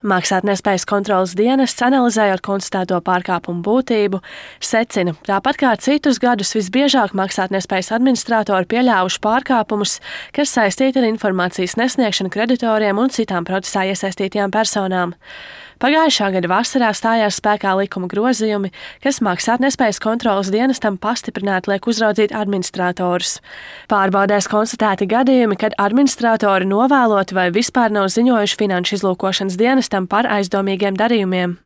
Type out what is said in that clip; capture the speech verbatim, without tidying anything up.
Maksātnespējas kontroles dienests, analizējot konstatēto pārkāpumu būtību, secina, tāpat kā citus gadus visbiežāk maksātnespējas administratori pieļāvuši pārkāpumus, kas saistīti ar informācijas nesniegšanu kreditoriem un citām procesā iesaistītajām personām. Pagājušā gada vasarā stājās spēkā likuma grozījumi, kas maksātnespējas kontroles dienestam pastiprināti liek uzraudzīt administratorus. Pārbaudēs konstatēti gadījumi, kad administratori novēloti vai vispār nav ziņojuši finanšu izlūkošanas dienestam par aizdomīgiem darījumiem.